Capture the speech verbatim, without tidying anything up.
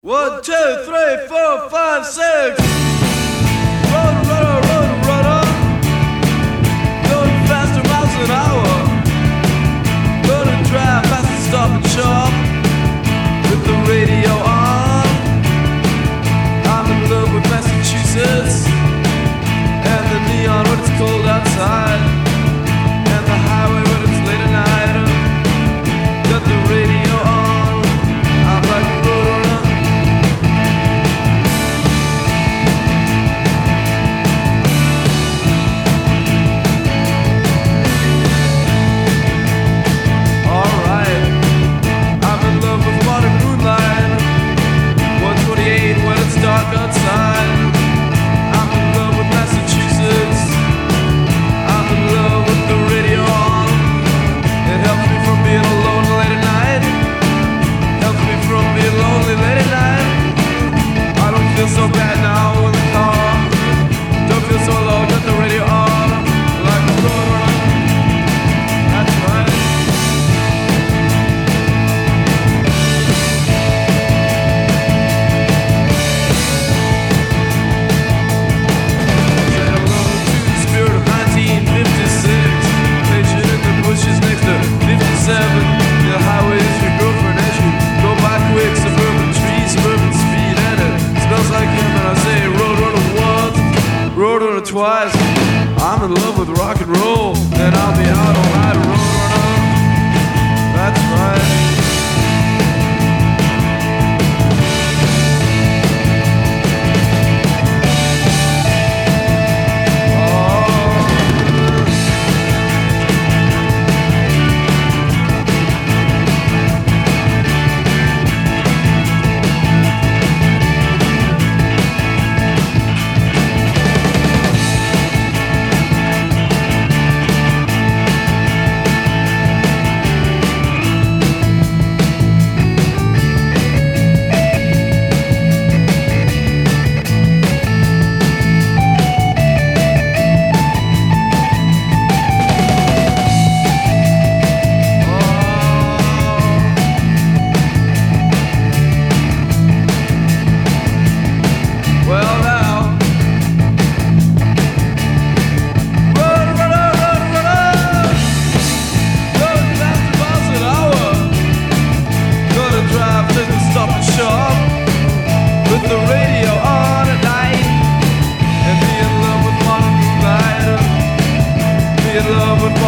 One, two, three, four, five, six. Run, run, run, run, going faster miles an hour. Gonna drive fast and stop and shop with the radio on. I'm in love with Massachusetts and the neon when it's cold outside, and the highway when it's late at night. Got the radio on. I'm like a roadrunner. Dark outside. I'm in love with Massachusetts. I'm in love with the radio on. It helps me from being alone late at night. Helps me from being lonely late at night. I don't feel so bad now in the car. Don't feel so alone, got the radio on. Like a roadrunner. That's right. fifty-seven, the highway is your girlfriend as you go by quick. Suburban trees, suburban speed, and it smells like him. And I say roadrunner once, roadrunner twice. I'm in love with rock and roll, and I'll be out all night. Roadrunner, that's right. Love with